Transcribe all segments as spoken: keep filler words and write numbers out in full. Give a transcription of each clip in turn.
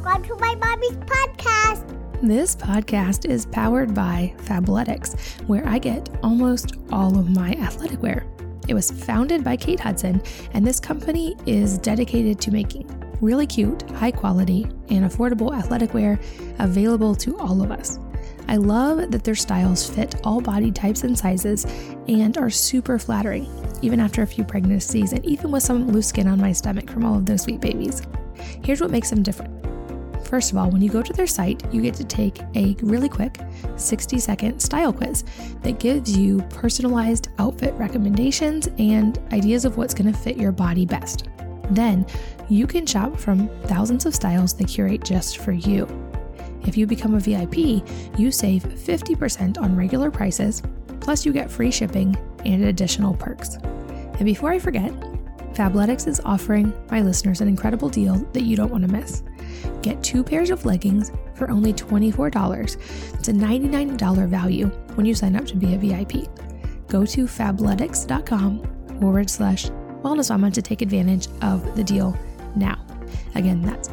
Welcome to my mommy's podcast. This podcast is powered by Fabletics, where I get almost all of my athletic wear. It was founded by Kate Hudson, and this company is dedicated to making really cute, high quality, and affordable athletic wear available to all of us. I love that their styles fit all body types and sizes and are super flattering, even after a few pregnancies and even with some loose skin on my stomach from all of those sweet babies. Here's what makes them different. First of all, when you go to their site, you get to take a really quick sixty second style quiz that gives you personalized outfit recommendations and ideas of what's going to fit your body best. Then you can shop from thousands of styles they curate just for you. If you become a V I P, you save fifty percent on regular prices, plus you get free shipping and additional perks. And before I forget, Fabletics is offering my listeners an incredible deal that you don't want to miss. Get two pairs of leggings for only twenty-four dollars. It's a ninety-nine dollars value when you sign up to be a V I P. Go to fabletics.com forward slash wellness mama to take advantage of the deal now. Again, that's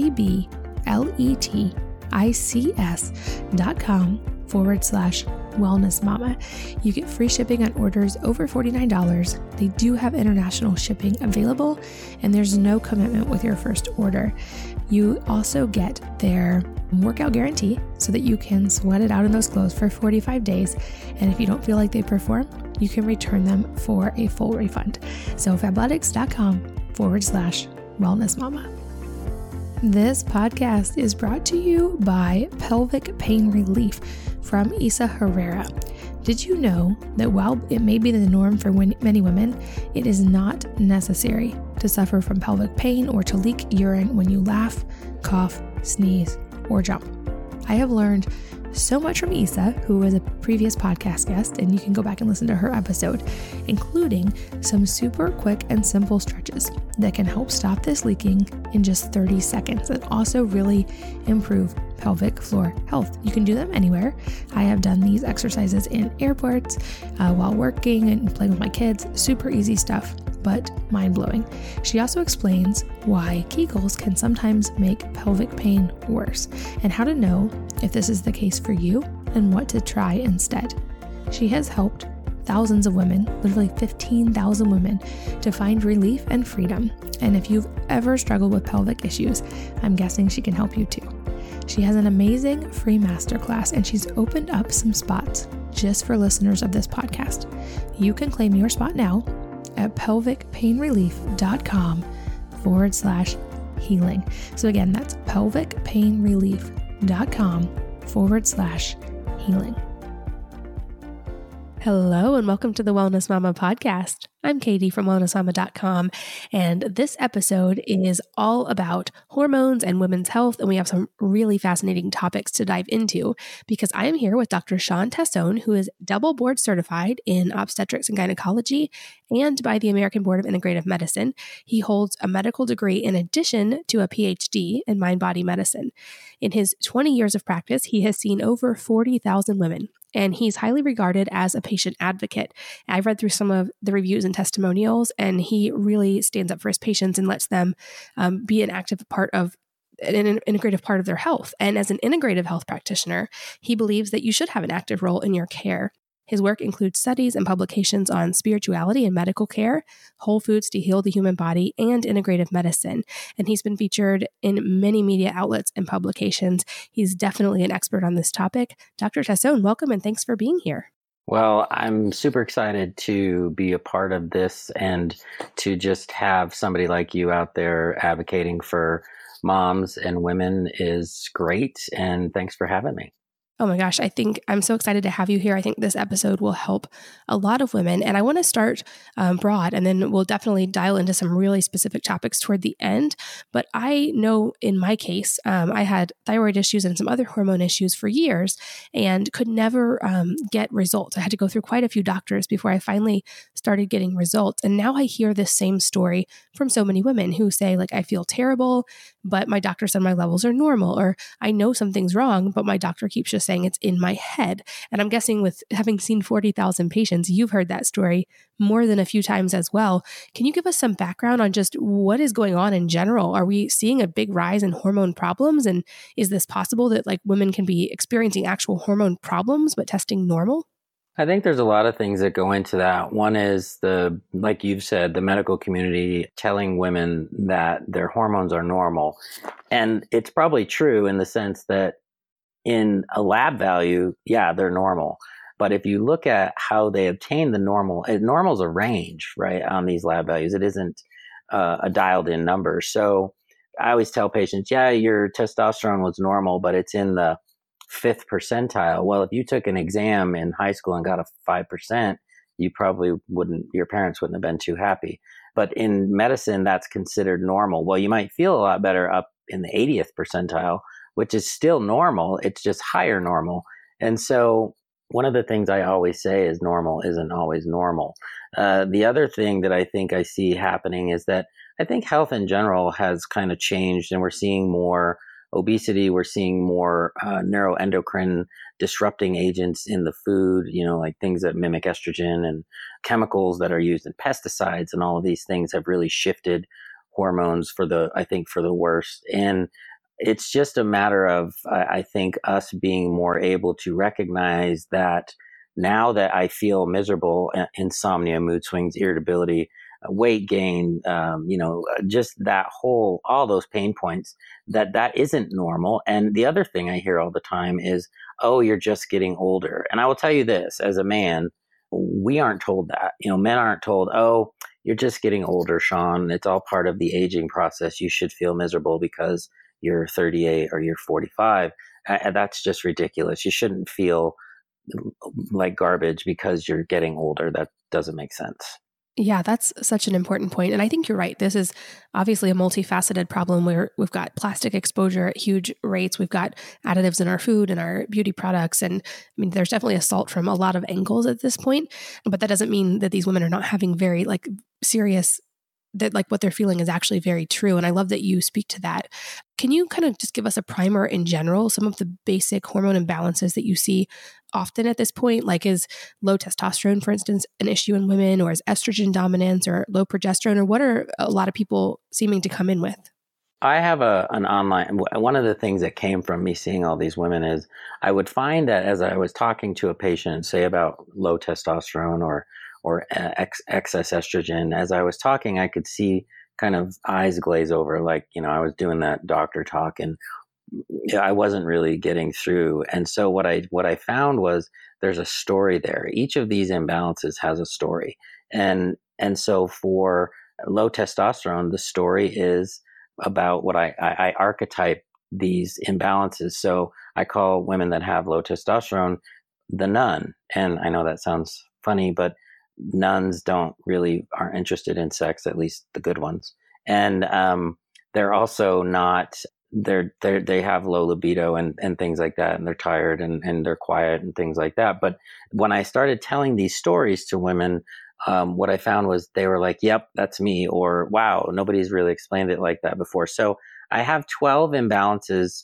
F-A-B-L-E-T-I-C-S dot com forward slash wellness mama. You get free shipping on orders over forty-nine dollars. They do have international shipping available, and there's no commitment with your first order. You also get their workout guarantee so that you can sweat it out in those clothes for forty-five days. And if you don't feel like they perform, you can return them for a full refund. So fabletics.com forward slash wellness mama. This podcast is brought to you by Pelvic Pain Relief from Isa Herrera. Did you know that while it may be the norm for many women, it is not necessary to suffer from pelvic pain or to leak urine when you laugh, cough, sneeze, or jump? I have learned so much from Isa, who was a previous podcast guest, and you can go back and listen to her episode, including some super quick and simple stretches that can help stop this leaking in just thirty seconds and also really improve pelvic floor health. You can do them anywhere. I have done these exercises in airports, uh, while working and playing with my kids. Super easy stuff, but mind-blowing. She also explains why Kegels can sometimes make pelvic pain worse and how to know if this is the case for you and what to try instead. She has helped thousands of women, literally fifteen thousand women, to find relief and freedom. And if you've ever struggled with pelvic issues, I'm guessing she can help you too. She has an amazing free masterclass, and she's opened up some spots just for listeners of this podcast. You can claim your spot now at pelvicpainrelief.com forward slash healing. So again, that's pelvicpainrelief.com forward slash healing. Hello, and welcome to the Wellness Mama podcast. I'm Katie from wellness mama dot com, and this episode is all about hormones and women's health, and we have some really fascinating topics to dive into because I am here with Doctor Shawn Tassone, who is double board certified in obstetrics and gynecology and by the American Board of Integrative Medicine. He holds a medical degree in addition to a P H D in mind-body medicine. In his twenty years of practice, he has seen over forty thousand women, and he's highly regarded as a patient advocate. I've read through some of the reviews and testimonials, and he really stands up for his patients and lets them um, be an active part of an, an integrative part of their health. And as an integrative health practitioner, he believes that you should have an active role in your care. His work includes studies and publications on spirituality and medical care, whole foods to heal the human body, and integrative medicine. And he's been featured in many media outlets and publications. He's definitely an expert on this topic. Doctor Tassone, welcome and thanks for being here. Well, I'm super excited to be a part of this and to just have somebody like you out there advocating for moms and women is great. And thanks for having me. Oh my gosh, I think I'm so excited to have you here. I think this episode will help a lot of women. And I want to start um, broad, and then we'll definitely dial into some really specific topics toward the end. But I know in my case, um, I had thyroid issues and some other hormone issues for years and could never um, get results. I had to go through quite a few doctors before I finally started getting results. And now I hear this same story from so many women who say, like, I feel terrible, but my doctor said my levels are normal, or I know something's wrong, but my doctor keeps just saying it's in my head. And I'm guessing with having seen forty thousand patients, you've heard that story more than a few times as well. Can you give us some background on just what is going on in general? Are we seeing a big rise in hormone problems? And is this possible that like women can be experiencing actual hormone problems, but testing normal? I think there's a lot of things that go into that. One is the, like you've said, the medical community telling women that their hormones are normal. And it's probably true in the sense that in a lab value, yeah, they're normal. But if you look at how they obtain the normal, normal is a range, right, on these lab values. It isn't uh, a dialed in number. So I always tell patients, yeah, your testosterone was normal, but it's in the fifth percentile. Well, if you took an exam in high school and got a five percent, you probably wouldn't, your parents wouldn't have been too happy. But in medicine, that's considered normal. Well, you might feel a lot better up in the eightieth percentile, which is still normal. It's just higher normal. And so one of the things I always say is normal isn't always normal. Uh, the other thing that I think I see happening is that I think health in general has kind of changed, and we're seeing more obesity. We're seeing more uh, neuroendocrine disrupting agents in the food, you know, like things that mimic estrogen, and chemicals that are used in pesticides, and all of these things have really shifted hormones for the, I think, for the worst. And it's just a matter of, I think, us being more able to recognize that now that I feel miserable, insomnia, mood swings, irritability, weight gain, um, you know, just that whole, all those pain points, that that isn't normal. And the other thing I hear all the time is, oh, you're just getting older. And I will tell you this, as a man, we aren't told that. You know, men aren't told, oh, you're just getting older, Sean. It's all part of the aging process. You should feel miserable because you're thirty-eight or you're forty-five. Uh, that's just ridiculous. You shouldn't feel like garbage because you're getting older. That doesn't make sense. Yeah, that's such an important point. And I think you're right. This is obviously a multifaceted problem where we've got plastic exposure at huge rates. We've got additives in our food and our beauty products. And I mean, there's definitely assault from a lot of angles at this point. But that doesn't mean that these women are not having very like serious, that like what they're feeling is actually very true. And I love that you speak to that. Can you kind of just give us a primer in general, some of the basic hormone imbalances that you see often at this point? Like, is low testosterone, for instance, an issue in women, or is estrogen dominance or low progesterone, or what are a lot of people seeming to come in with? I have a an online, one of the things that came from me seeing all these women is I would find that as I was talking to a patient, say about low testosterone or or ex- excess estrogen, as I was talking, I could see kind of eyes glaze over, like, you know, I was doing that doctor talk and I wasn't really getting through. And so what I what I found was there's a story there. Each of these imbalances has a story. And and so for low testosterone, the story is about what I, I, I archetype these imbalances. So I call women that have low testosterone the nun. And I know that sounds funny, but nuns don't really aren't interested in sex, at least the good ones. And um, they're also not, they're, they're, they have low libido and, and things like that. And they're tired and, and they're quiet and things like that. But when I started telling these stories to women, um, what I found was they were like, yep, that's me. Or, wow, nobody's really explained it like that before. So I have twelve imbalances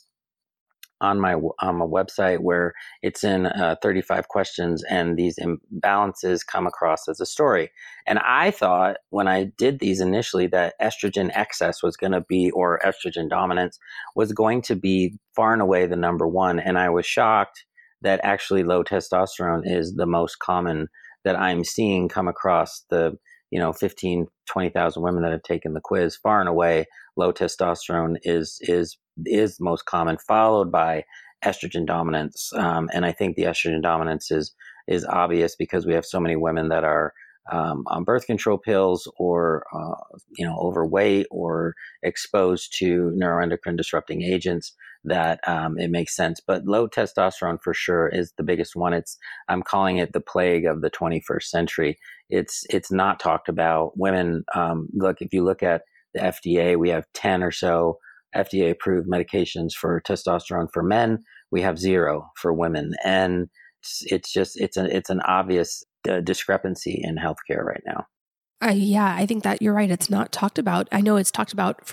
on my on my website where it's in uh, thirty-five questions, and these imbalances come across as a story. And I thought when I did these initially that estrogen excess was going to be, or estrogen dominance was going to be far and away the number one. And I was shocked that actually low testosterone is the most common that I'm seeing come across the, you know, fifteen, twenty thousand women that have taken the quiz. Far and away, low testosterone is is is most common, followed by estrogen dominance. Um, and I think the estrogen dominance is is obvious because we have so many women that are um, on birth control pills, or uh, you know, overweight, or exposed to neuroendocrine disrupting agents, that um, it makes sense. But low testosterone for sure is the biggest one. It's, I'm calling it the plague of the twenty-first century. It's it's not talked about. Women, um, look, if you look at the F D A, we have ten or so F D A approved medications for testosterone for men. We have zero for women, and it's, it's just it's a it's an obvious uh, discrepancy in healthcare right now. Uh, yeah, I think that you're right. It's not talked about. I know it's talked about for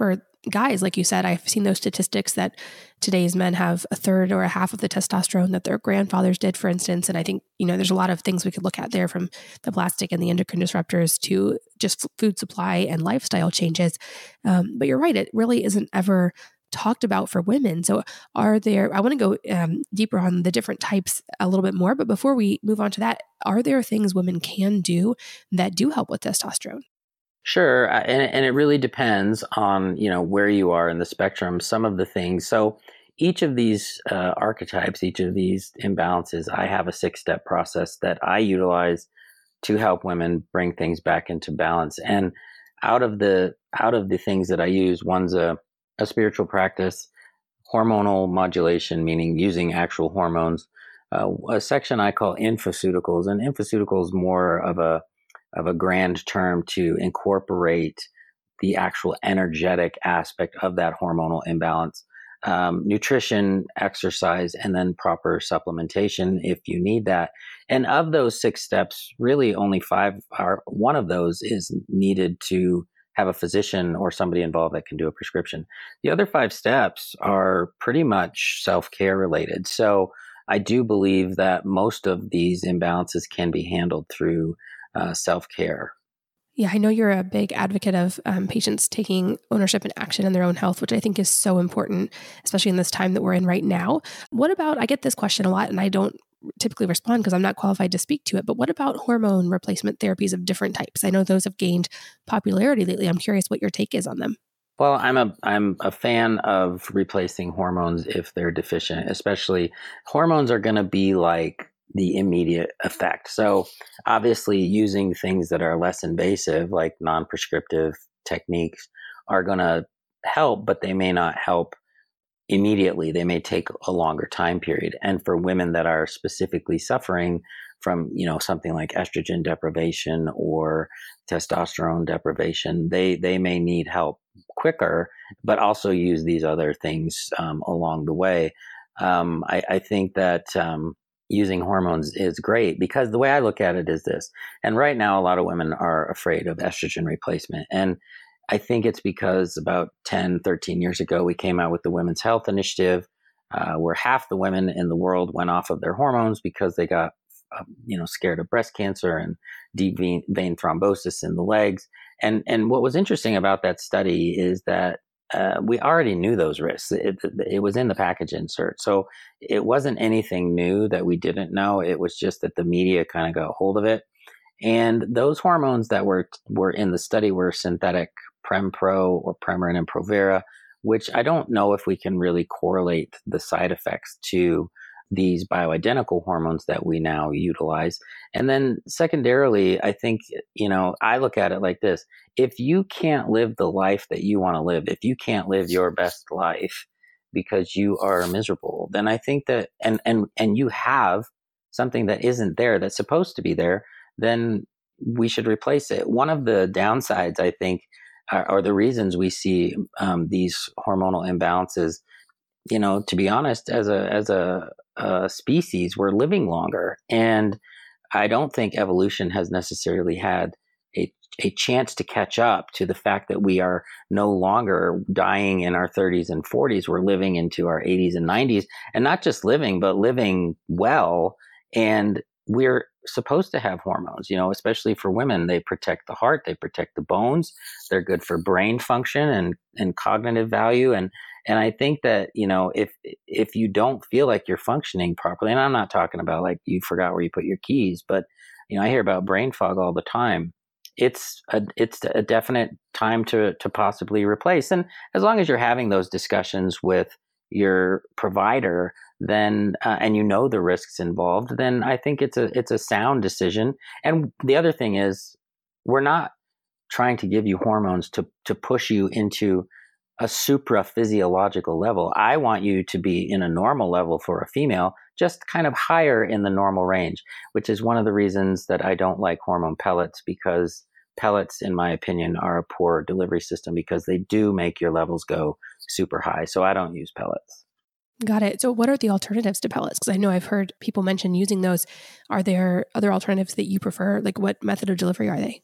guys, like you said, I've seen those statistics that today's men have a third or a half of the testosterone that their grandfathers did, for instance. And I think, you know, there's a lot of things we could look at there, from the plastic and the endocrine disruptors to just food supply and lifestyle changes. Um, but you're right, it really isn't ever talked about for women. So are there, I want to go um, deeper on the different types a little bit more, but before we move on to that, are there things women can do that do help with testosterone? Sure. uh, And, and it really depends on, you know, where you are in the spectrum, some of the things. So each of these uh, archetypes, each of these imbalances, I have a six-step process that I utilize to help women bring things back into balance. And out of the out of the things that I use, one's a a spiritual practice, hormonal modulation, meaning using actual hormones. Uh, a section I call infoceuticals, and infoceuticals more of a of a grand term to incorporate the actual energetic aspect of that hormonal imbalance. Um, nutrition, exercise, and then proper supplementation if you need that. And of those six steps, really only five are, one of those is needed to have a physician or somebody involved that can do a prescription. The other five steps are pretty much self-care related. So I do believe that most of these imbalances can be handled through uh, self-care. Yeah, I know you're a big advocate of um, patients taking ownership and action in their own health, which I think is so important, especially in this time that we're in right now. What about, I get this question a lot and I don't typically respond because I'm not qualified to speak to it, but what about hormone replacement therapies of different types? I know those have gained popularity lately. I'm curious what your take is on them. Well, I'm a I'm a fan of replacing hormones if they're deficient, especially hormones are going to be like the immediate effect. So obviously using things that are less invasive, like non-prescriptive techniques, are going to help, but they may not help immediately. They may take a longer time period. And for women that are specifically suffering from, you know, something like estrogen deprivation or testosterone deprivation, they they may need help quicker, but also use these other things um, along the way. Um, I, I think that um, using hormones is great because the way I look at it is this. And right now, a lot of women are afraid of estrogen replacement. And I think it's because about ten, thirteen years ago, we came out with the Women's Health Initiative, uh, where half the women in the world went off of their hormones because they got, uh, you know, scared of breast cancer and deep vein, vein thrombosis in the legs. And and what was interesting about that study is that uh, we already knew those risks. It, it, it was in the package insert. So it wasn't anything new that we didn't know. It was just that the media kind of got hold of it. And those hormones that were were in the study were synthetic Prempro or Premarin and Provera, which I don't know if we can really correlate the side effects to these bioidentical hormones that we now utilize. And then secondarily, I think, you know, I look at it like this. If you can't live the life that you want to live, if you can't live your best life because you are miserable, then I think that, and, and, and you have something that isn't there, that's supposed to be there, then we should replace it. One of the downsides, I think, are, are the reasons we see um, these hormonal imbalances. You know, to be honest, as a as a, a species, we're living longer, and I don't think evolution has necessarily had a a chance to catch up to the fact that we are no longer dying in our thirties and forties. We're living into our eighties and nineties, and not just living, but living well. And we're supposed to have hormones, you know, especially for women. They protect the heart, they protect the bones, they're good for brain function and, and cognitive value. And, and I think that, you know, if, if you don't feel like you're functioning properly, and I'm not talking about like you forgot where you put your keys, but, you know, I hear about brain fog all the time. It's a, it's a definite time to, to possibly replace. And as long as you're having those discussions with your provider, then uh, and you know the risks involved, then I think it's a it's a sound decision. And the other thing is, we're not trying to give you hormones to to push you into a supra physiological level. I want you to be in a normal level for a female, just kind of higher in the normal range, which is one of the reasons that I don't like hormone pellets, because pellets, in my opinion, are a poor delivery system because they do make your levels go super high. So I don't use pellets. Got it. So what are the alternatives to pellets? Because I know I've heard people mention using those. Are there other alternatives that you prefer? Like what method of delivery are they?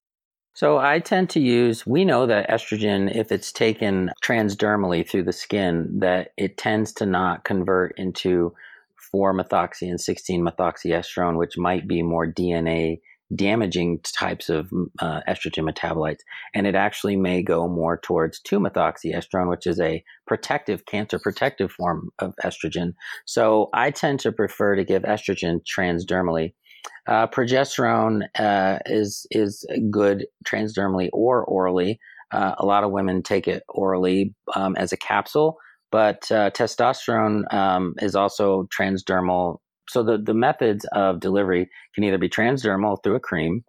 So I tend to use, we know that estrogen, if it's taken transdermally through the skin, that it tends to not convert into four methoxy and sixteen methoxyestrone, which might be more D N A damaging types of uh, estrogen metabolites. And it actually may go more towards two methoxyestrone, which is a protective, cancer protective form of estrogen. So I tend to prefer to give estrogen transdermally. Uh, progesterone uh, is is good transdermally or orally. Uh, a lot of women take it orally um, as a capsule, but uh, testosterone um, is also transdermal. So the, the methods of delivery can either be transdermal through a cream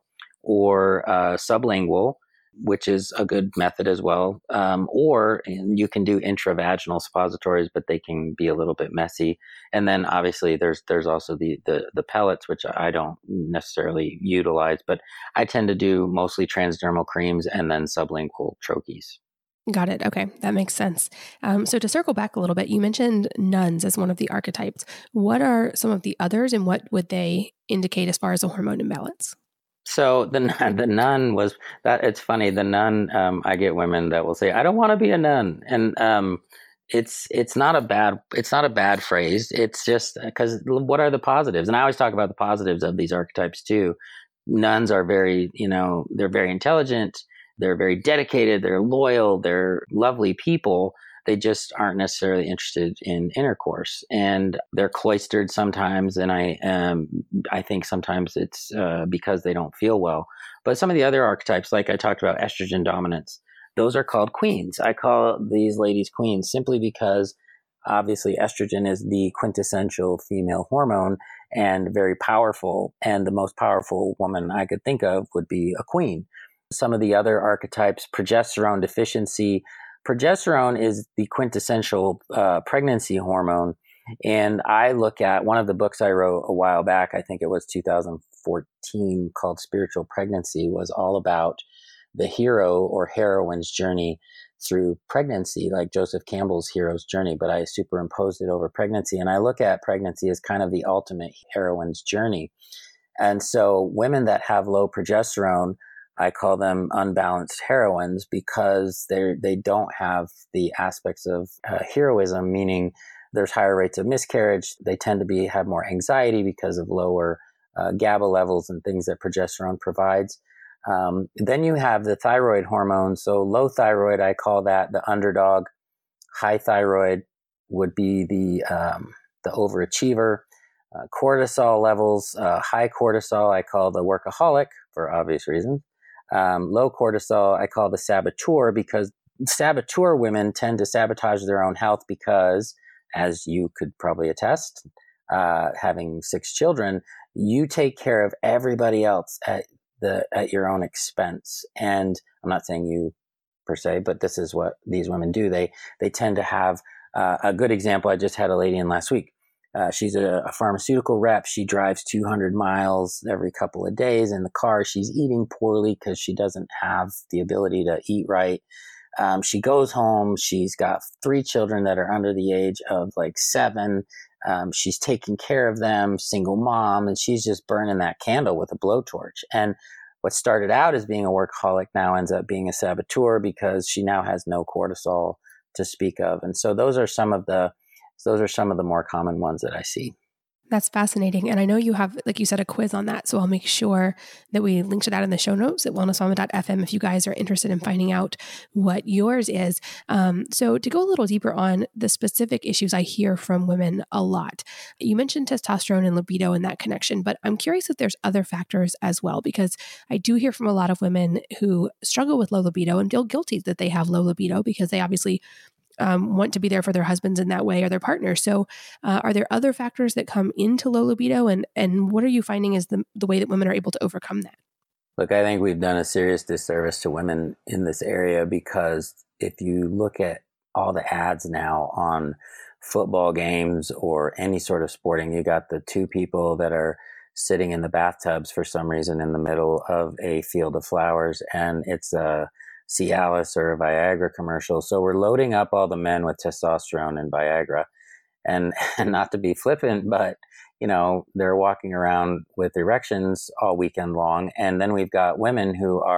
or uh, sublingual, which is a good method as well. Um, or you can do intravaginal suppositories, but they can be a little bit messy. And then obviously there's there's also the, the the pellets, which I don't necessarily utilize, but I tend to do mostly transdermal creams and then sublingual troches. Got it. Okay. That makes sense. Um, so to circle back a little bit, you mentioned nuns as one of the archetypes. What are some of the others and what would they indicate as far as a hormone imbalance? So the the nun was that. It's funny. The nun. Um, I get women that will say, "I don't want to be a nun," and um, it's it's not a bad it's not a bad phrase. It's just because what are the positives? And I always talk about the positives of these archetypes too. Nuns are very, you know, they're very intelligent. They're very dedicated. They're loyal. They're lovely people. They just aren't necessarily interested in intercourse, and they're cloistered sometimes. And I, um, I think sometimes it's uh, because they don't feel well. But some of the other archetypes, like I talked about, estrogen dominance, those are called queens. I call these ladies queens simply because obviously estrogen is the quintessential female hormone and very powerful. And the most powerful woman I could think of would be a queen. Some of the other archetypes, progesterone deficiency. Progesterone is the quintessential uh, pregnancy hormone. And I look at one of the books I wrote a while back, I think it was two thousand fourteen, called Spiritual Pregnancy, was all about the hero or heroine's journey through pregnancy, like Joseph Campbell's hero's journey, but I superimposed it over pregnancy. And I look at pregnancy as kind of the ultimate heroine's journey. And so women that have low progesterone, I call them unbalanced heroines because they they don't have the aspects of uh, heroism, meaning there's higher rates of miscarriage. They tend to be have more anxiety because of lower uh, GABA levels and things that progesterone provides. Um, then you have the thyroid hormone. So low thyroid, I call that the underdog. High thyroid would be the um, the overachiever. Uh, cortisol levels, uh, high cortisol, I call the workaholic for obvious reasons. Um, low cortisol, I call the saboteur, because saboteur women tend to sabotage their own health because, as you could probably attest, uh, having six children, you take care of everybody else at the at your own expense. And I'm not saying you per se, but this is what these women do. They they tend to have uh, a good example. I just had a lady in last week. Uh, she's a, a pharmaceutical rep. She drives two hundred miles every couple of days in the car. She's eating poorly because she doesn't have the ability to eat right. Um, she goes home. She's got three children that are under the age of like seven. Um, she's taking care of them, single mom, and she's just burning that candle with a blowtorch. And what started out as being a workaholic now ends up being a saboteur because she now has no cortisol to speak of. And so those are some of the Those are some of the more common ones that I see. That's fascinating. And I know you have, like you said, a quiz on that. So I'll make sure that we link to that in the show notes at wellness mama dot f m if you guys are interested in finding out what yours is. Um, so to go a little deeper on the specific issues I hear from women a lot, you mentioned testosterone and libido and that connection, but I'm curious if there's other factors as well, because I do hear from a lot of women who struggle with low libido and feel guilty that they have low libido because they obviously Um, want to be there for their husbands in that way or their partners. So uh, are there other factors that come into low libido, and, and what are you finding is the, the way that women are able to overcome that? Look, I think we've done a serious disservice to women in this area, because if you look at all the ads now on football games or any sort of sporting, you got the two people that are sitting in the bathtubs for some reason in the middle of a field of flowers, and it's a Cialis or a Viagra commercial. So we're loading up all the men with testosterone and Viagra, and, and not to be flippant, but you know, they're walking around with erections all weekend long. And then we've got women who are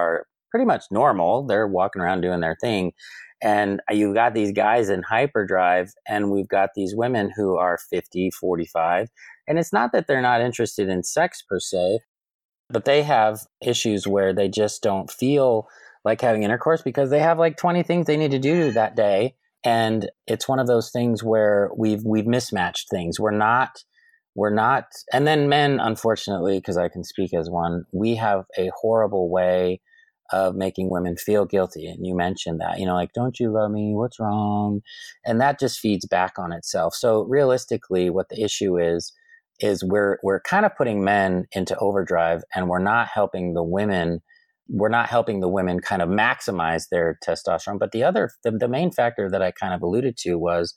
pretty much normal. They're walking around doing their thing. And you've got these guys in hyperdrive, and we've got these women who are fifty, forty-five. And it's not that they're not interested in sex per se, but they have issues where they just don't feel like having intercourse because they have like twenty things they need to do that day. And it's one of those things where we've we've mismatched things. We're not, we're not, and then men, unfortunately, because I can speak as one, we have a horrible way of making women feel guilty. And you mentioned that, you know, like, don't you love me? What's wrong? And that just feeds back on itself. So realistically, what the issue is, is we're, we're kind of putting men into overdrive, and we're not helping the women. We're not helping the women kind of maximize their testosterone. But the other, the, the main factor that I kind of alluded to was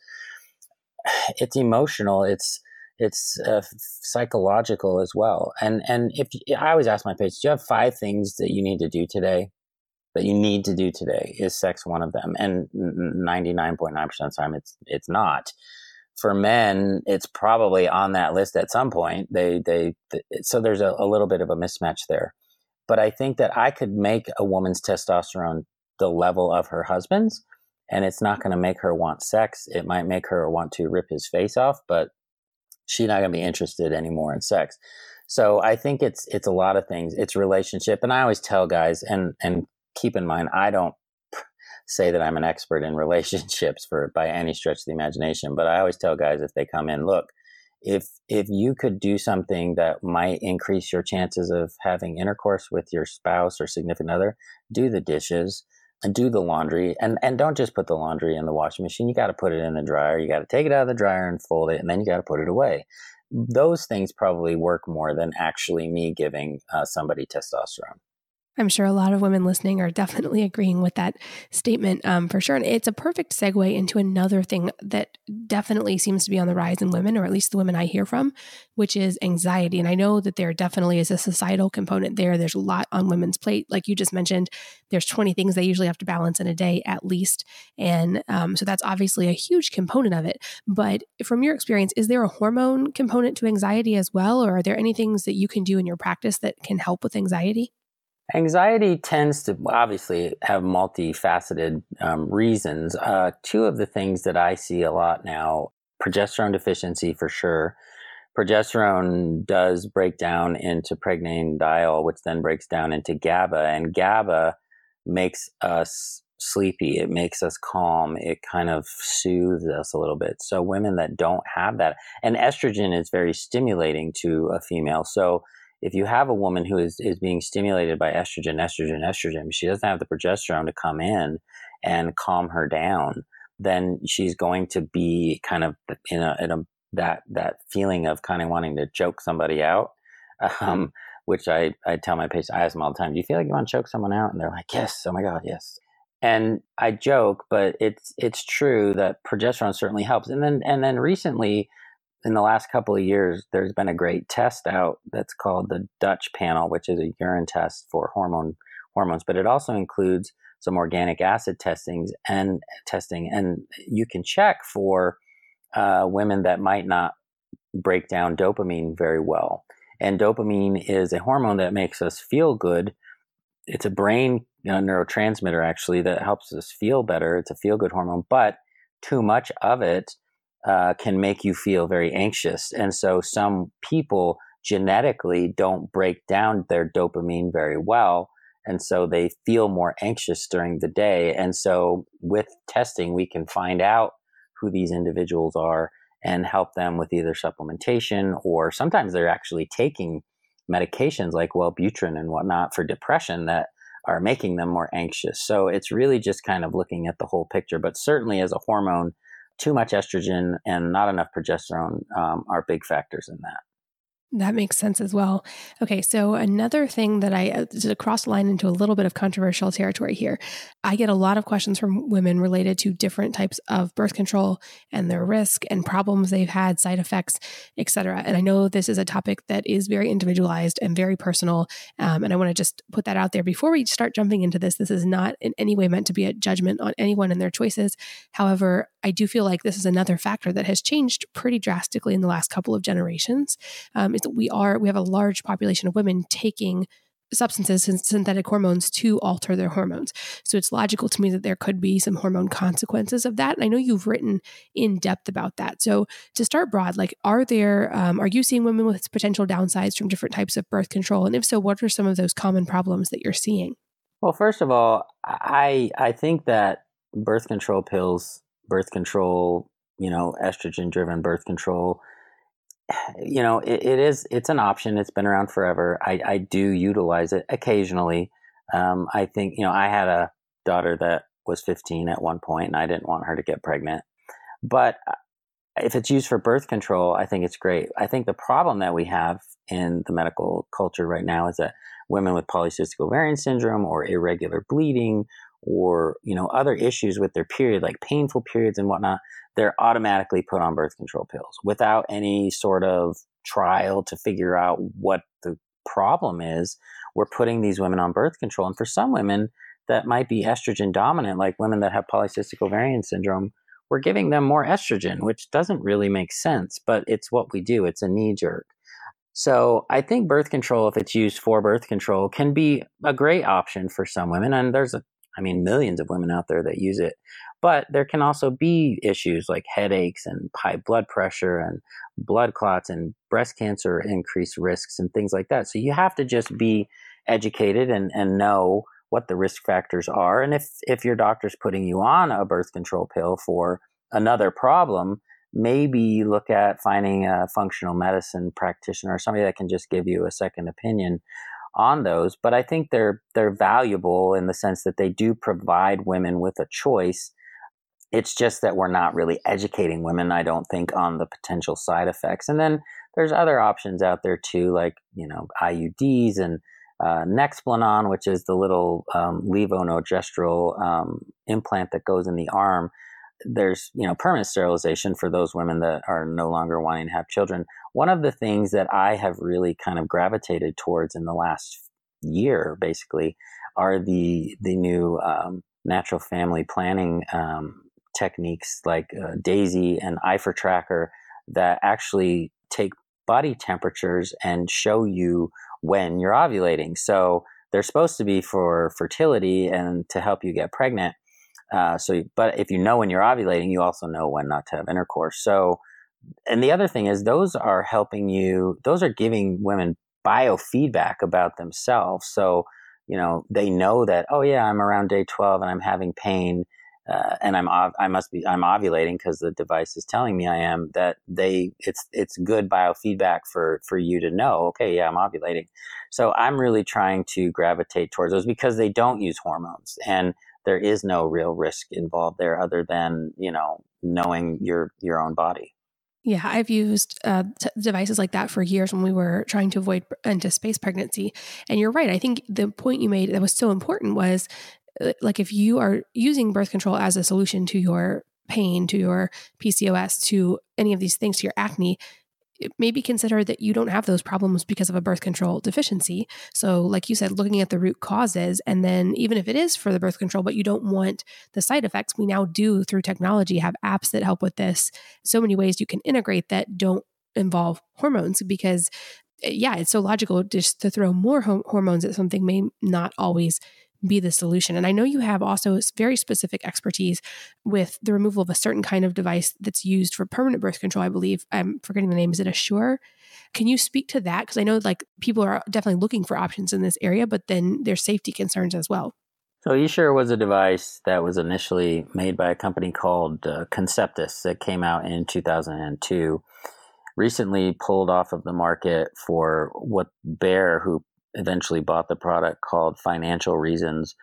it's emotional. It's, it's uh, psychological as well. And, and if I always ask my patients, do you have five things that you need to do today? That you need to do today? Is sex one of them? And ninety-nine point nine percent of the time, it's, it's not. For men, it's probably on that list at some point. They, they, they so there's a, a little bit of a mismatch there. But I think that I could make a woman's testosterone the level of her husband's, and it's not going to make her want sex. It might make her want to rip his face off, but she's not going to be interested anymore in sex. So I think it's it's a lot of things. It's relationship. And I always tell guys, and and keep in mind, I don't say that I'm an expert in relationships for by any stretch of the imagination, but I always tell guys if they come in, look, if if you could do something that might increase your chances of having intercourse with your spouse or significant other, do the dishes and do the laundry, and, and don't just put the laundry in the washing machine. You got to put it in the dryer. You got to take it out of the dryer and fold it, and then you got to put it away. Those things probably work more than actually me giving uh, somebody testosterone. I'm sure a lot of women listening are definitely agreeing with that statement um, for sure. And it's a perfect segue into another thing that definitely seems to be on the rise in women, or at least the women I hear from, which is anxiety. And I know that there definitely is a societal component there. There's a lot on women's plate. Like you just mentioned, there's twenty things they usually have to balance in a day at least. And um, so that's obviously a huge component of it. But from your experience, is there a hormone component to anxiety as well? Or are there any things that you can do in your practice that can help with anxiety? Anxiety tends to obviously have multifaceted um, reasons. Uh, two of the things that I see a lot now, progesterone deficiency for sure. Progesterone does break down into pregnenolone, which then breaks down into GABA, and GABA makes us sleepy. It makes us calm. It kind of soothes us a little bit. So women that don't have that, and estrogen is very stimulating to a female. So if you have a woman who is, is being stimulated by estrogen, estrogen, estrogen, she doesn't have the progesterone to come in and calm her down, then she's going to be kind of in a, in a that that feeling of kind of wanting to choke somebody out, um, which I, I tell my patients, I ask them all the time, do you feel like you want to choke someone out? And they're like, yes, oh my God, yes. And I joke, but it's it's true that progesterone certainly helps. And then and then recently, in the last couple of years, there's been a great test out that's called the Dutch panel, which is a urine test for hormone hormones, but it also includes some organic acid testings and testing, and you can check for uh, women that might not break down dopamine very well. And dopamine is a hormone that makes us feel good. It's a brain you know, neurotransmitter actually that helps us feel better. It's a feel-good hormone, but too much of it Uh, can make you feel very anxious. And so some people genetically don't break down their dopamine very well. And so they feel more anxious during the day. And so with testing, we can find out who these individuals are and help them with either supplementation, or sometimes they're actually taking medications like Wellbutrin and whatnot for depression that are making them more anxious. So it's really just kind of looking at the whole picture. But certainly as a hormone, too much estrogen and not enough progesterone um, are big factors in that. That makes sense as well. Okay, so another thing that I, uh, to cross the line into a little bit of controversial territory here, I get a lot of questions from women related to different types of birth control and their risk and problems they've had, side effects, et cetera. And I know this is a topic that is very individualized and very personal. Um, and I want to just put that out there before we start jumping into this. This is not in any way meant to be a judgment on anyone and their choices. However, I do feel like this is another factor that has changed pretty drastically in the last couple of generations. Um, is that we are we have a large population of women taking substances, synthetic hormones, to alter their hormones. So it's logical to me that there could be some hormone consequences of that. And I know you've written in depth about that. So to start broad, like, are there, um, are you seeing women with potential downsides from different types of birth control? And if so, what are some of those common problems that you're seeing? Well, first of all, I I think that birth control pills, birth control, you know, estrogen-driven birth control, you know, it, it is, it's an option. It's been around forever. I, I do utilize it occasionally. Um, I think, you know, I had a daughter that was fifteen at one point, and I didn't want her to get pregnant. But if it's used for birth control, I think it's great. I think the problem that we have in the medical culture right now is that women with polycystic ovarian syndrome or irregular bleeding or, you know, other issues with their period, like painful periods and whatnot, they're automatically put on birth control pills without any sort of trial to figure out what the problem is. We're putting these women on birth control. And for some women that might be estrogen dominant, like women that have polycystic ovarian syndrome, we're giving them more estrogen, which doesn't really make sense, but it's what we do. It's a knee jerk. So I think birth control, if it's used for birth control, can be a great option for some women. And there's, a, I mean, millions of women out there that use it. But there can also be issues like headaches and high blood pressure and blood clots and breast cancer increased risks and things like that. So you have to just be educated and, and know what the risk factors are. And if, if your doctor's putting you on a birth control pill for another problem, maybe look at finding a functional medicine practitioner or somebody that can just give you a second opinion on those. But I think they're they're valuable in the sense that they do provide women with a choice. It's just that we're not really educating women, I don't think, on the potential side effects. And then there's other options out there too, like, you know, I U Ds and uh, Nexplanon, which is the little um, levonorgestrel um, implant that goes in the arm. There's, you know, permanent sterilization for those women that are no longer wanting to have children. One of the things that I have really kind of gravitated towards in the last year, basically, are the the new um, natural family planning um, techniques like uh, Daisy and I four Tracker that actually take body temperatures and show you when you're ovulating. So they're supposed to be for fertility and to help you get pregnant. Uh, so, but if you know when you're ovulating, you also know when not to have intercourse. So, and the other thing is those are helping you, those are giving women biofeedback about themselves. So, you know, they know that, oh yeah, I'm around day twelve and I'm having pain, uh, and I'm, ov- I must be, I'm ovulating because the device is telling me I am. That they, it's, it's good biofeedback for, for you to know, okay, yeah, I'm ovulating. So I'm really trying to gravitate towards those because they don't use hormones and there is no real risk involved there other than, you know, knowing your, your own body. Yeah, I've used uh, t- devices like that for years when we were trying to avoid into space pregnancy. And you're right. I think the point you made that was so important was uh, like if you are using birth control as a solution to your pain, to your P C O S, to any of these things, to your acne, maybe consider that you don't have those problems because of a birth control deficiency. So like you said, looking at the root causes, and then even if it is for the birth control, but you don't want the side effects, we now do through technology have apps that help with this. So many ways you can integrate that don't involve hormones because yeah, it's so logical just to throw more ho- hormones at something may not always be the solution. And I know you have also very specific expertise with the removal of a certain kind of device that's used for permanent birth control, I believe. I'm forgetting the name. Is it Assure? Can you speak to that? Because I know like people are definitely looking for options in this area, but then there's safety concerns as well. So Assure was a device that was initially made by a company called uh, Conceptus that came out in two thousand two. Recently pulled off of the market for what Bayer, who eventually bought the product, called financial reasons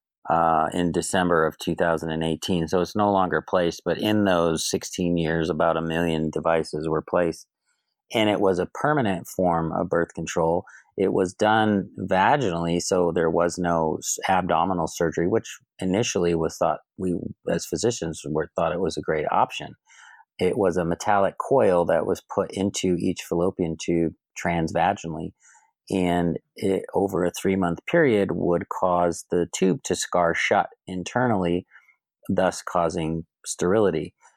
uh, in December of two thousand eighteen. So it's no longer placed, but in those sixteen years, about a million devices were placed. And it was a permanent form of birth control. It was done vaginally, so there was no abdominal surgery, which initially was thought, we as physicians were thought it was a great option. It was a metallic coil that was put into each fallopian tube transvaginally. And it, over a three-month period, would cause the tube to scar shut internally, thus causing sterility.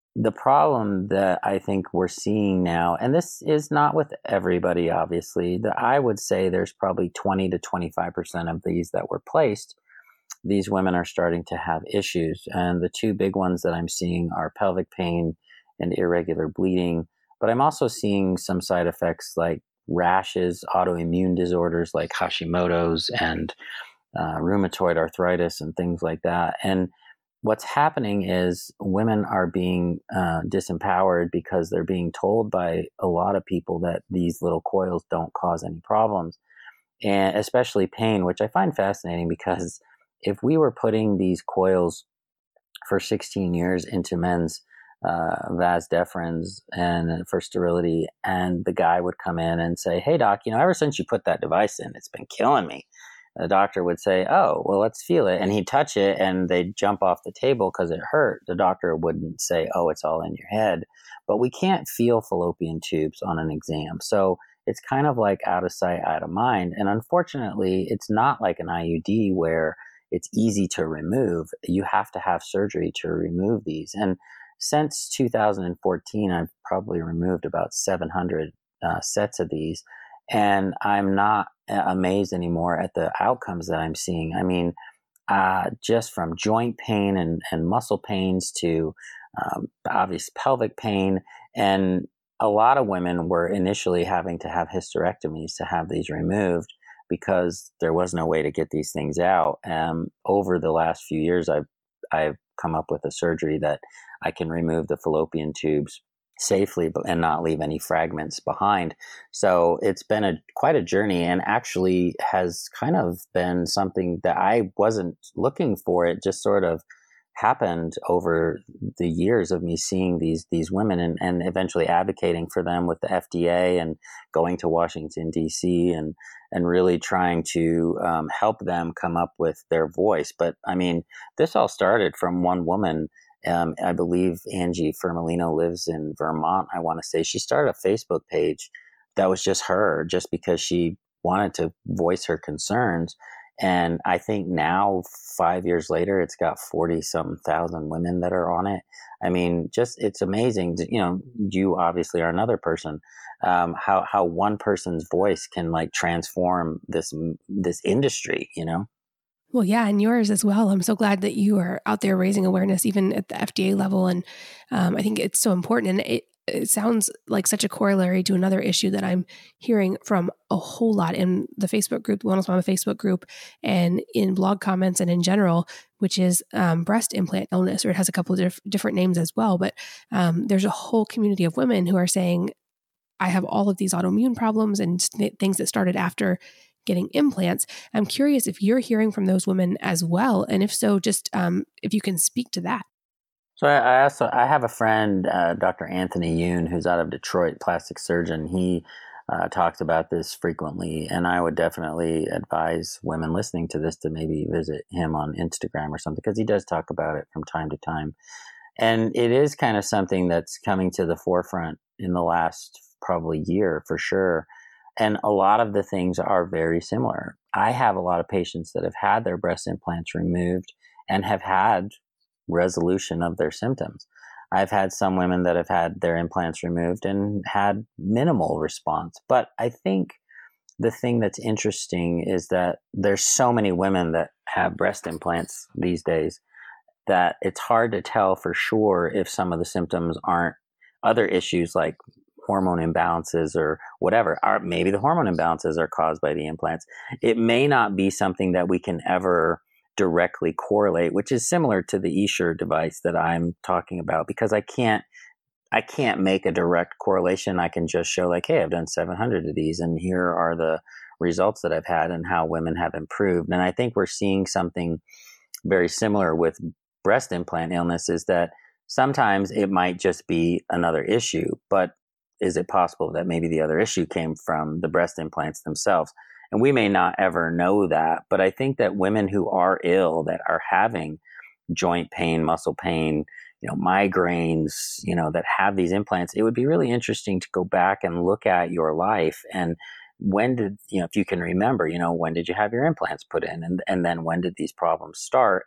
the problem that I think we're seeing now, and this is not with everybody, obviously, that I would say there's probably twenty to twenty-five percent of these that were placed. These women are starting to have issues. And the two big ones that I'm seeing are pelvic pain and irregular bleeding. But I'm also seeing some side effects like rashes, autoimmune disorders like Hashimoto's, and uh, rheumatoid arthritis and things like that. And what's happening is women are being uh, disempowered because they're being told by a lot of people that these little coils don't cause any problems, and especially pain, which I find fascinating because if we were putting these coils for sixteen years into men's uh, vas deferens and for sterility, and the guy would come in and say, "Hey doc, you know, ever since you put that device in, it's been killing me." The doctor would say, "Oh, well, let's feel it." And he'd touch it and they'd jump off the table because it hurt. The doctor wouldn't say, "Oh, it's all in your head." But we can't feel fallopian tubes on an exam. So it's kind of like out of sight, out of mind. And unfortunately, it's not like an I U D where it's easy to remove. You have to have surgery to remove these. And since two thousand fourteen, I've probably removed about seven hundred uh, sets of these. And I'm not amazed anymore at the outcomes that I'm seeing. I mean, uh, just from joint pain and, and muscle pains to um, obvious pelvic pain. And a lot of women were initially having to have hysterectomies to have these removed because there was no way to get these things out. Um, over the last few years, I've, I've come up with a surgery that I can remove the fallopian tubes safely but and not leave any fragments behind. So it's been a quite a journey, and actually has kind of been something that I wasn't looking for. It just sort of happened over the years of me seeing these these women and, and eventually advocating for them with the F D A and going to Washington, D C and and really trying to um, help them come up with their voice. But I mean, this all started from one woman. Um, I believe Angie Firmalino lives in Vermont. I want to say she started a Facebook page that was just her, just because she wanted to voice her concerns. And I think now, five years later, it's got forty some thousand women that are on it. I mean, just it's amazing. To, you know, you obviously are another person. Um, how how one person's voice can like transform this this industry. You know. Well, yeah, and yours as well. I'm so glad that you are out there raising awareness, even at the F D A level. And um, I think it's so important. And it, it sounds like such a corollary to another issue that I'm hearing from a whole lot in the Facebook group, the Wellness Mama Facebook group, and in blog comments and in general, which is um, breast implant illness, or it has a couple of diff- different names as well. But um, there's a whole community of women who are saying, I have all of these autoimmune problems and th- things that started after getting implants. I'm curious if you're hearing from those women as well. And if so, just um, if you can speak to that. So I, I also, I have a friend, uh, Doctor Anthony Yoon, who's out of Detroit, plastic surgeon. He uh, talks about this frequently, and I would definitely advise women listening to this to maybe visit him on Instagram or something, because he does talk about it from time to time. And it is kind of something that's coming to the forefront in the last probably year for sure. And a lot of the things are very similar. I have a lot of patients that have had their breast implants removed and have had resolution of their symptoms. I've had some women that have had their implants removed and had minimal response. But I think the thing that's interesting is that there's so many women that have breast implants these days that it's hard to tell for sure if some of the symptoms aren't other issues like hormone imbalances or whatever. Are maybe the hormone imbalances are caused by the implants. It may not be something that we can ever directly correlate, which is similar to the Essure device that I'm talking about, because I can't I can't make a direct correlation. I can just show like, hey, I've done seven hundred of these and here are the results that I've had and how women have improved. And I think we're seeing something very similar with breast implant illness, is that sometimes it might just be another issue, but is it possible that maybe the other issue came from the breast implants themselves? And we may not ever know that, but I think that women who are ill, that are having joint pain, muscle pain, you know, migraines, you know, that have these implants, it would be really interesting to go back and look at your life and when did, you know, if you can remember, you know, when did you have your implants put in? And, and then when did these problems start?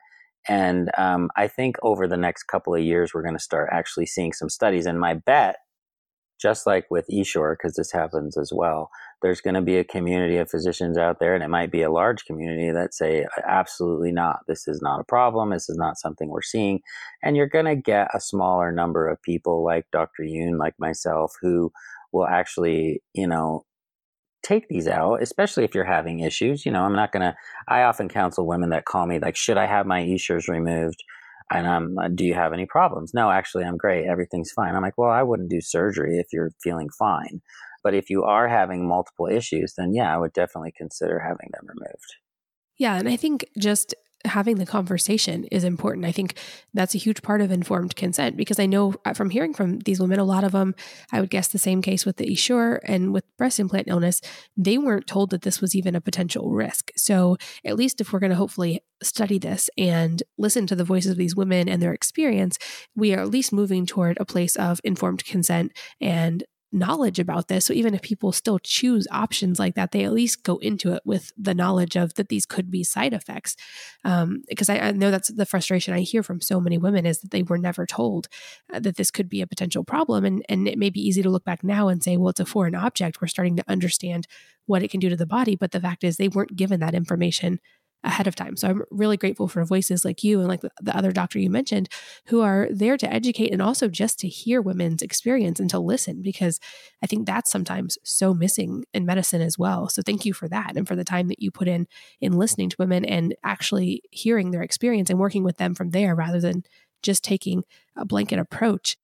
And um, I think over the next couple of years, we're going to start actually seeing some studies. And my bet, just like with Essure, because this happens as well, there's going to be a community of physicians out there, and it might be a large community that say, absolutely not. This is not a problem. This is not something we're seeing. And you're going to get a smaller number of people like Doctor Yoon, like myself, who will actually, you know, take these out, especially if you're having issues. You know, I'm not going to, I often counsel women that call me like, should I have my Essures removed? And I'm, uh, do you have any problems? No, actually, I'm great. Everything's fine. I'm like, well, I wouldn't do surgery if you're feeling fine. But if you are having multiple issues, then yeah, I would definitely consider having them removed. Yeah. And I think just having the conversation is important. I think that's a huge part of informed consent, because I know from hearing from these women, a lot of them, I would guess the same case with the Essure and with breast implant illness, they weren't told that this was even a potential risk. So at least if we're going to hopefully study this and listen to the voices of these women and their experience, we are at least moving toward a place of informed consent and knowledge about this. So even if people still choose options like that, they at least go into it with the knowledge of that these could be side effects. Um, because I, I know that's the frustration I hear from so many women, is that they were never told uh, that this could be a potential problem. And, and it may be easy to look back now and say, well, it's a foreign object. We're starting to understand what it can do to the body. But the fact is they weren't given that information ahead of time. So I'm really grateful for voices like you and like the, the other doctor you mentioned, who are there to educate and also just to hear women's experience and to listen, because I think that's sometimes so missing in medicine as well. So thank you for that, and for the time that you put in in listening to women and actually hearing their experience and working with them from there, rather than just taking a blanket approach.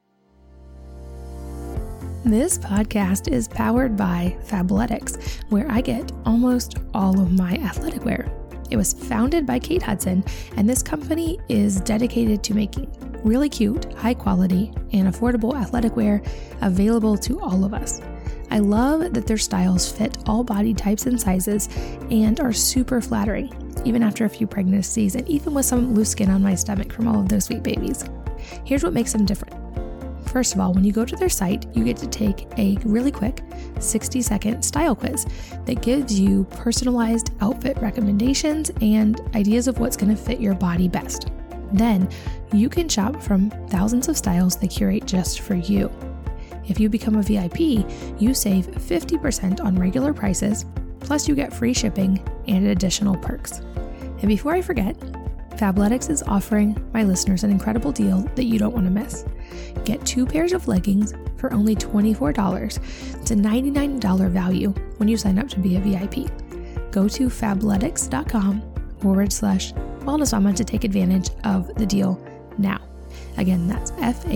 This podcast is powered by Fabletics, where I get almost all of my athletic wear. It was founded by Kate Hudson, and this company is dedicated to making really cute, high quality, and affordable athletic wear available to all of us. I love that their styles fit all body types and sizes and are super flattering, even after a few pregnancies and even with some loose skin on my stomach from all of those sweet babies. Here's what makes them different. First of all, when you go to their site, you get to take a really quick sixty second style quiz that gives you personalized outfit recommendations and ideas of what's going to fit your body best. Then you can shop from thousands of styles they curate just for you. If you become a V I P, you save fifty percent on regular prices, plus you get free shipping and additional perks. And before I forget, Fabletics is offering my listeners an incredible deal that you don't want to miss. Get two pairs of leggings for only twenty-four dollars. It's a ninety-nine dollars value when you sign up to be a V I P. Go to fabletics.com forward slash wellness mama to take advantage of the deal now. Again, that's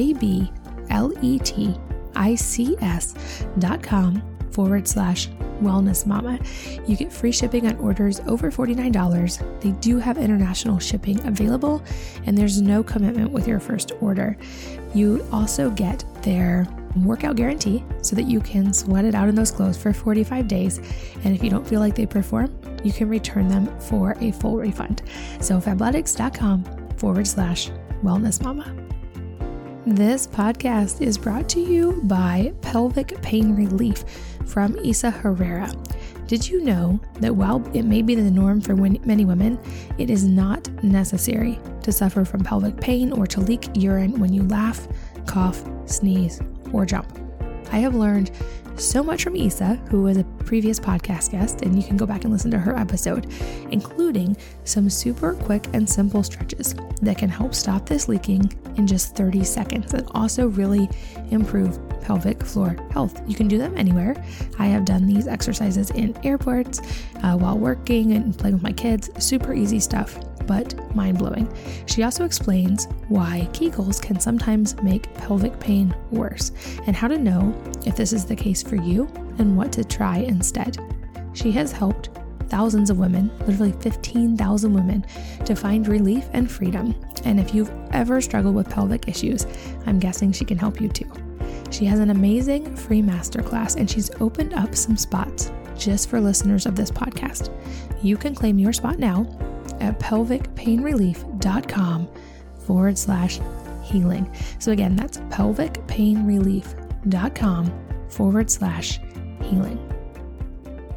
F-A-B-L-E-T-I-C-S dot com forward slash wellness mama. You get free shipping on orders over forty-nine dollars. They do have international shipping available, and there's no commitment with your first order. You also get their workout guarantee so that you can sweat it out in those clothes for forty-five days. And if you don't feel like they perform, you can return them for a full refund. So fabletics.com forward slash wellness mama. This podcast is brought to you by Pelvic Pain Relief from Isa Herrera. Did you know that while it may be the norm for many women, it is not necessary to suffer from pelvic pain or to leak urine when you laugh, cough, sneeze, or jump? I have learned so much from Isa, who was a previous podcast guest, and you can go back and listen to her episode, including some super quick and simple stretches that can help stop this leaking in just thirty seconds and also really improve pelvic floor health. You can do them anywhere. I have done these exercises in airports, uh, while working and playing with my kids. Super easy stuff, but mind-blowing. She also explains why Kegels can sometimes make pelvic pain worse and how to know if this is the case for you and what to try instead. She has helped thousands of women, literally fifteen thousand women, to find relief and freedom. And if you've ever struggled with pelvic issues, I'm guessing she can help you too. She has an amazing free masterclass, and she's opened up some spots just for listeners of this podcast. You can claim your spot now at pelvicpainrelief.com forward slash healing. So again, that's pelvicpainrelief.com forward slash healing.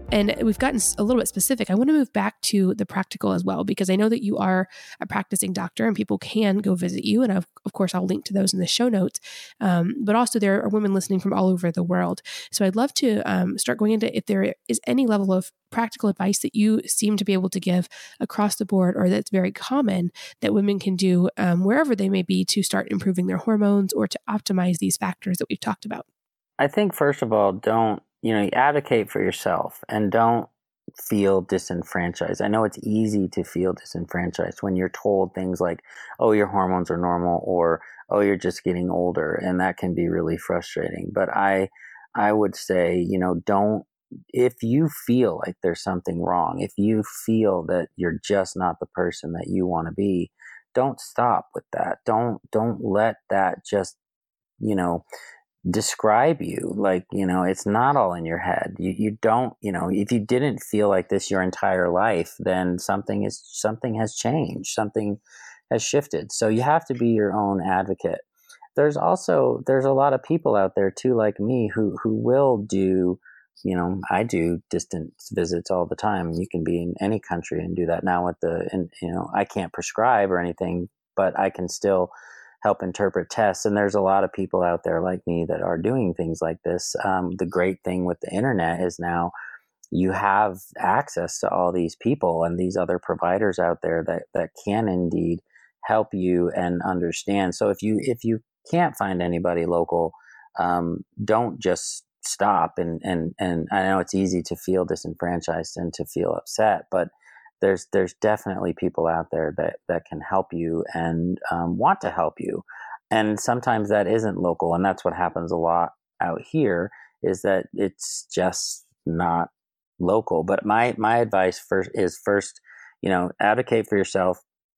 and we've gotten a little bit specific. I want to move back to the practical as well, because I know that you are a practicing doctor and people can go visit you. And of, of course, I'll link to those in the show notes. Um, but also there are women listening from all over the world. So I'd love to um, start going into if there is any level of practical advice that you seem to be able to give across the board, or that's very common that women can do um, wherever they may be to start improving their hormones or to optimize these factors that we've talked about. I think, first of all, don't, you know, advocate for yourself and don't feel disenfranchised. I know it's easy to feel disenfranchised when you're told things like, oh, your hormones are normal, or, oh, you're just getting older. And that can be really frustrating. But I, I would say, you know, don't, if you feel like there's something wrong, if you feel that you're just not the person that you want to be, don't stop with that. Don't, don't let that just, you know, describe you. Like, you know, it's not all in your head. You you don't, you know, if you didn't feel like this your entire life, then something is something has changed. Something has shifted. So you have to be your own advocate. There's also there's a lot of people out there too, like me, who who will do, you know, I do distance visits all the time. You can be in any country and do that now with the, and you know, I can't prescribe or anything, but I can still help interpret tests. And there's a lot of people out there like me that are doing things like this. Um, the great thing with the internet is now you have access to all these people and these other providers out there that, that can indeed help you and understand. So if you, if you can't find anybody local, um, don't just stop. And, and, and I know it's easy to feel disenfranchised and to feel upset, but There's there's definitely people out there that, that can help you and um, want to help you. And sometimes that isn't local. And that's what happens a lot out here, is that it's just not local. But my, my advice first is first, you know, advocate for yourself.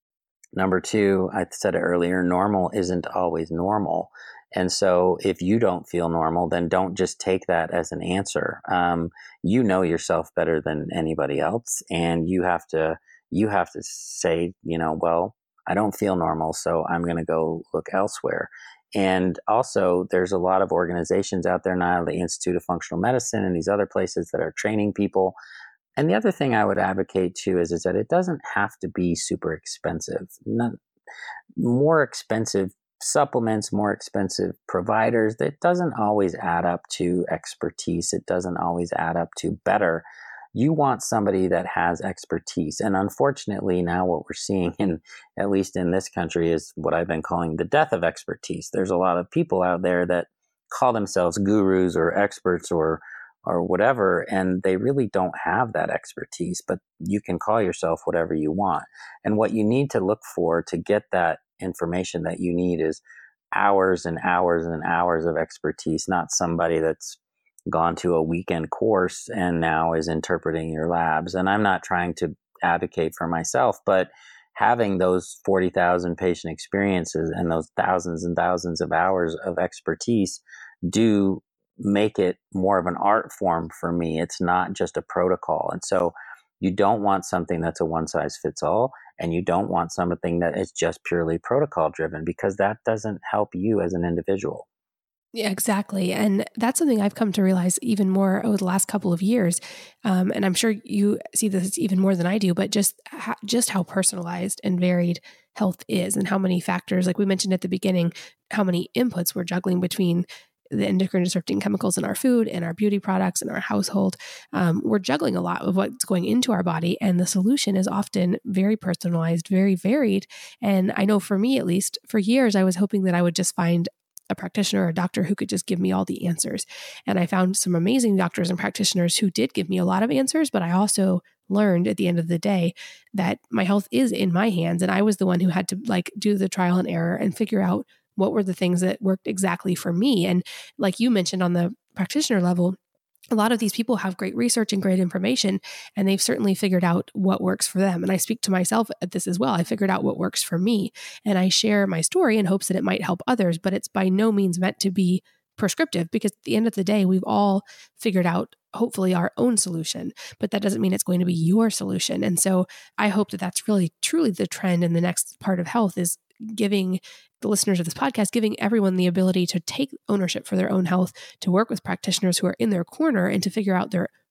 Number two, I said it earlier, normal isn't always normal. And so if you don't feel normal, then don't just take that as an answer. Um, you know yourself better than anybody else. And you have to, you have to say, you know, well, I don't feel normal, so I'm going to go look elsewhere. And also there's a lot of organizations out there now, the Institute of Functional Medicine and these other places that are training people. And the other thing I would advocate too is, is that it doesn't have to be super expensive. Not, more expensive supplements, more expensive providers, that doesn't always add up to expertise. It doesn't always add up to better. You want somebody that has expertise. And unfortunately, now what we're seeing, in at least in this country, is what I've been calling the death of expertise. There's a lot of people out there that call themselves gurus or experts or or whatever, and they really don't have that expertise, but you can call yourself whatever you want. And what you need to look for to get that information that you need is hours and hours and hours of expertise, not somebody that's gone to a weekend course and now is interpreting your labs. And I'm not trying to advocate for myself, but having those forty thousand patient experiences and those thousands and thousands of hours of expertise do make it more of an art form for me. It's not just a protocol. And so you don't want something that's a one size fits all, and you don't want something that is just purely protocol driven, because that doesn't help you as an individual. Yeah, exactly. And that's something I've come to realize even more over the last couple of years. Um, and I'm sure you see this even more than I do, but just, ha- just how personalized and varied health is, and how many factors, like we mentioned at the beginning, how many inputs we're juggling between the endocrine disrupting chemicals in our food and our beauty products in our household. Um, we're juggling a lot of what's going into our body, and the solution is often very personalized, very varied. And I know for me, at least for years, I was hoping that I would just find a practitioner or a doctor who could just give me all the answers. And I found some amazing doctors and practitioners who did give me a lot of answers, but I also learned at the end of the day that my health is in my hands. And I was the one who had to like do the trial and error and figure out what were the things that worked exactly for me. And like you mentioned on the practitioner level, a lot of these people have great research and great information, and they've certainly figured out what works for them. And I speak to myself at this as well. I figured out what works for me, and I share my story in hopes that it might help others, but it's by no means meant to be prescriptive, because at the end of the day, we've all figured out hopefully our own solution, but that doesn't mean it's going to be your solution. And so I hope that that's really truly the trend in the next part of health, is giving the listeners of this podcast, giving everyone the ability to take ownership for their own health, to work with practitioners who are in their corner, and to figure out their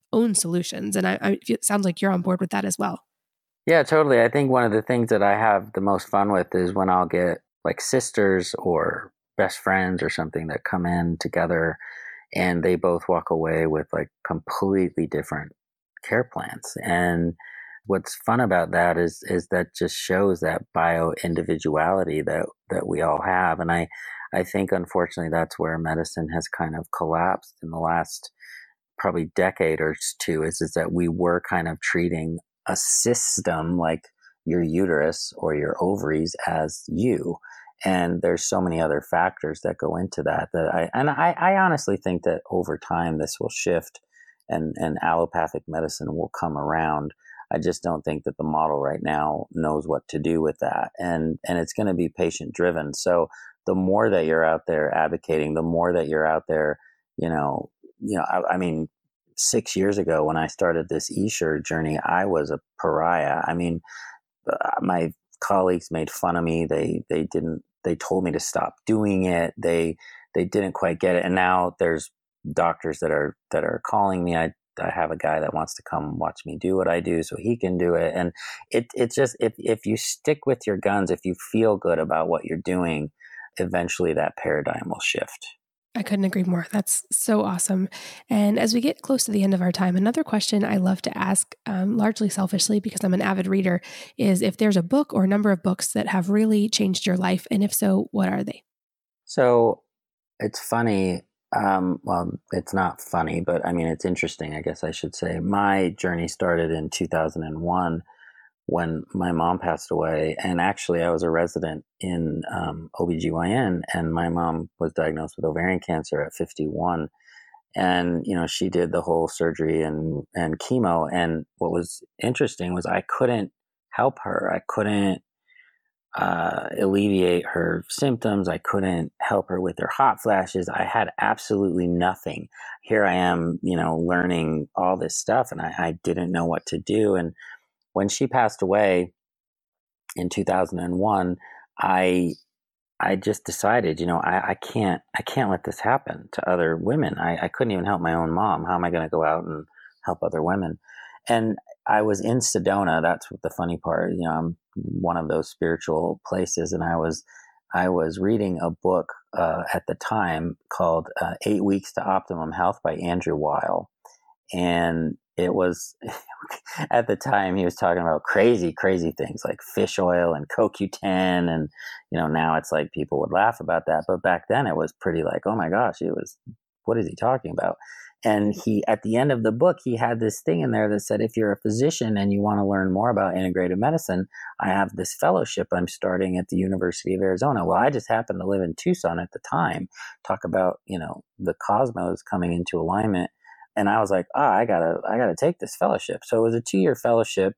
own solutions. And I, I, it sounds like you're on board with that as well. Yeah, totally. I think one of the things that I have the most fun with is when I'll get like sisters or best friends or something that come in together and they both walk away with like completely different care plans. And what's fun about that is is that just shows that bio individuality that that we all have. And I I think unfortunately that's where medicine has kind of collapsed in the last probably decade or two, is is that we were kind of treating a system like your uterus or your ovaries as you. And there's so many other factors that go into that that I and I, I honestly think that over time this will shift and, and allopathic medicine will come around. I just don't think that the model right now knows what to do with that. And and it's going to be patient driven. So the more that you're out there advocating, the more that you're out there, you know, you know, I, I mean, six years ago when I started this eSure journey, I was a pariah. I mean, my colleagues made fun of me. They they didn't. They told me to stop doing it. They they didn't quite get it. And now there's doctors that are that are calling me. I I have a guy that wants to come watch me do what I do so he can do it. And it it's just if if you stick with your guns, if you feel good about what you're doing, eventually that paradigm will shift. I couldn't agree more. That's so awesome. And as we get close to the end of our time, another question I love to ask, um, largely selfishly because I'm an avid reader, is if there's a book or a number of books that have really changed your life, and if so, what are they? So it's funny. Um, well, it's not funny, but I mean, it's interesting, I guess I should say. My journey started in two thousand one when my mom passed away. And actually, I was a resident in um, O B G Y N, and my mom was diagnosed with ovarian cancer at fifty-one. And, you know, she did the whole surgery and, and chemo. And what was interesting was I couldn't help her. I couldn't uh, alleviate her symptoms. I couldn't help her with her hot flashes. I had absolutely nothing. Here I am, you know, learning all this stuff, and I, I didn't know what to do. And when she passed away in two thousand one, I I just decided, you know, I, I can't I can't let this happen to other women. I, I couldn't even help my own mom. How am I going to go out and help other women? And I was in Sedona. That's what the funny part. You know, I'm one of those spiritual places, and I was I was reading a book uh, at the time called uh, Eight Weeks to Optimum Health by Andrew Weil. And it was, at the time, he was talking about crazy, crazy things like fish oil and Co Q ten. And, you know, now it's like people would laugh about that. But back then it was pretty like, oh my gosh, it was, what is he talking about? And he, at the end of the book, he had this thing in there that said, if you're a physician and you want to learn more about integrative medicine, I have this fellowship I'm starting at the University of Arizona. Well, I just happened to live in Tucson at the time. Talk about, you know, the cosmos coming into alignment. And I was like, ah, oh, I gotta, I gotta take this fellowship. So it was a two-year fellowship,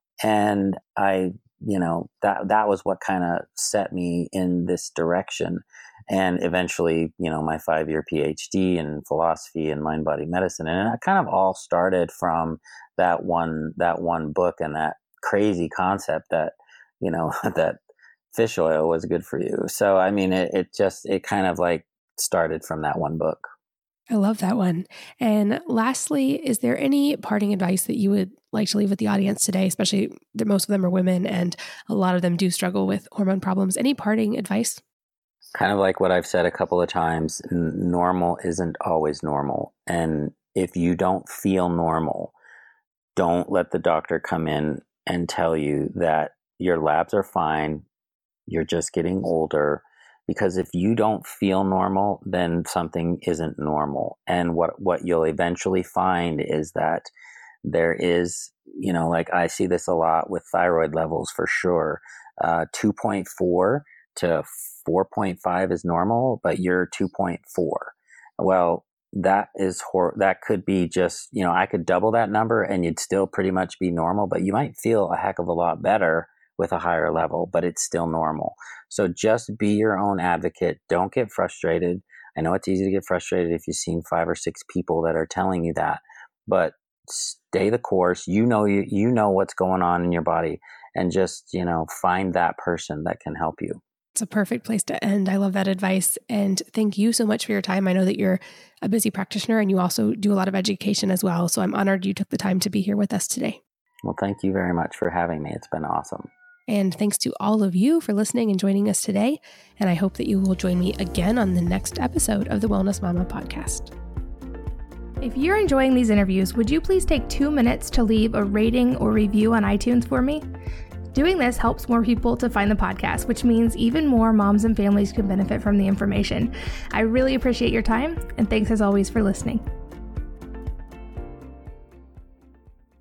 and I, you know, that that was what kind of set me in this direction. And eventually, you know, my five-year PhD in philosophy and mind-body medicine, and it kind of all started from that one, that one book and that crazy concept that, you know, that fish oil was good for you. So I mean, it, it just, it kind of like started from that one book. I love that one. And lastly, is there any parting advice that you would like to leave with the audience today, especially that most of them are women and a lot of them do struggle with hormone problems? Any parting advice? Kind of like what I've said a couple of times, n- normal isn't always normal. And if you don't feel normal, don't let the doctor come in and tell you that your labs are fine, you're just getting older. Because if you don't feel normal, then something isn't normal. And what, what you'll eventually find is that there is, you know, like I see this a lot with thyroid levels for sure. Uh, two point four to four point five is normal, but you're two point four. Well, that is hor- that could be just, you know, I could double that number and you'd still pretty much be normal, but you might feel a heck of a lot better with a higher level, but it's still normal. So just be your own advocate. Don't get frustrated. I know it's easy to get frustrated if you've seen five or six people that are telling you that, but stay the course. You know, you, you know what's going on in your body, and just, you know, find that person that can help you. It's a perfect place to end. I love that advice. And thank you so much for your time. I know that you're a busy practitioner and you also do a lot of education as well. So I'm honored you took the time to be here with us today. Well, thank you very much for having me. It's been awesome. And thanks to all of you for listening and joining us today. And I hope that you will join me again on the next episode of the Wellness Mama podcast. If you're enjoying these interviews, would you please take two minutes to leave a rating or review on iTunes for me? Doing this helps more people to find the podcast, which means even more moms and families can benefit from the information. I really appreciate your time, and thanks as always for listening.